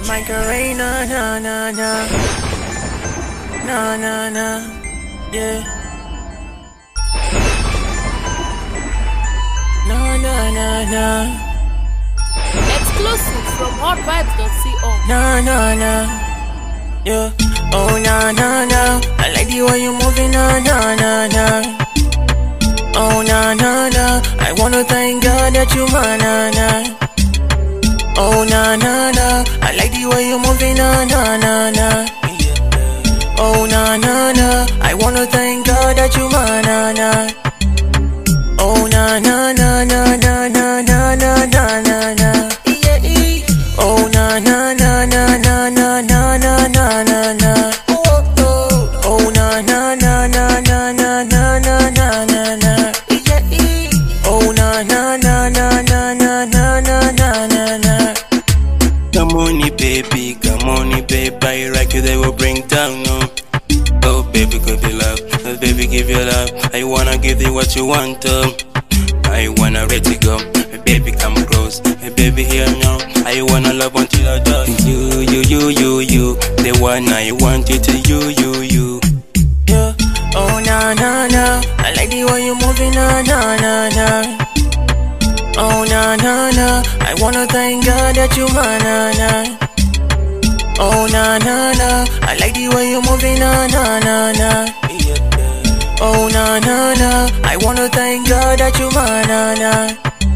Macarena, na na na, na na na, yeah. Na na na na. Exclusive from hotvibes.co. Na na na, yeah. Oh na na na, I like the way you moving, na na na na. Oh na na na, I wanna thank God that you mine, na na. Oh na na na, I like the way you moving, na na na na. Oh na na na, I wanna thank God that you mine, na na. Oh na na na na na na na na na na na. Oh na na na na na na na na na na na. Oh na na na na na na na na na na na. Oh na na na na na na na na na na na. Come on, baby, come on, baby, I like you, they will bring down, no. Oh, baby, give you love, oh, baby, give you love. I wanna give you what you want, I wanna let it go. Baby, come close, baby, here now. I wanna love until I die. You, the one I want it to you. Yeah. Oh na na na, I like the way you moving, na na na na. Oh na na na, I wanna thank God that you mine, na na. Oh na na na, I like the way you moving, na na na na. Oh na na na, I wanna thank God that you mine, na na.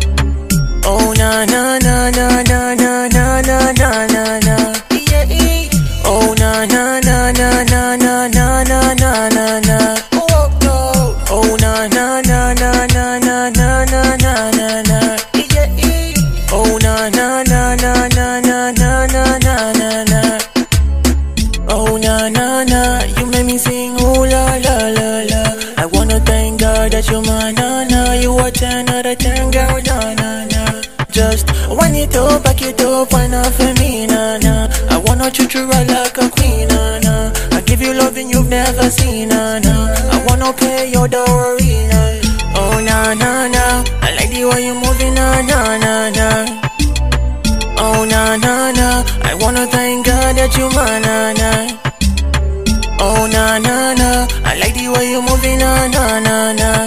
Oh na na na na na na na na na na na. Oh na na na na na na na na na na na. Oh na na na na na na na na na na na. Oh na na na na na na na na na na na. Oh na na na, you make me sing ooh la la la la. I wanna thank God that you're my na na. You are 10 out of 10, girl, na na na. Just wind it up, back it up, wine up for me, na na. I wanna treat you right like a queen, na na. I give you loving you've never seen, na na. I wanna pay your dowry, na. Oh na na na, I like the way you moving, na na na na. Oh na na na, I wanna thank God that you mine, na na. Oh na na na, I like the way you moving, na na na na.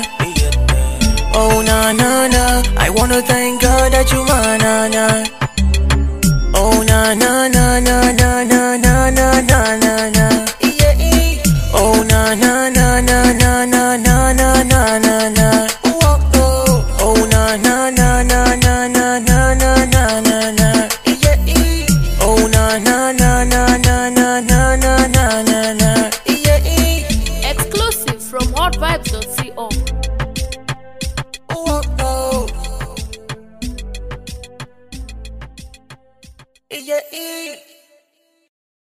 Oh na na na, I wanna thank God that you mine, na na. Oh na na na na na na na na na na na. Oh na na na na na na na na na na na. Oh na na na na na na na na na na na. Oh na na na na na na na na na na. Exclusive from hotvibes.co. Yeah.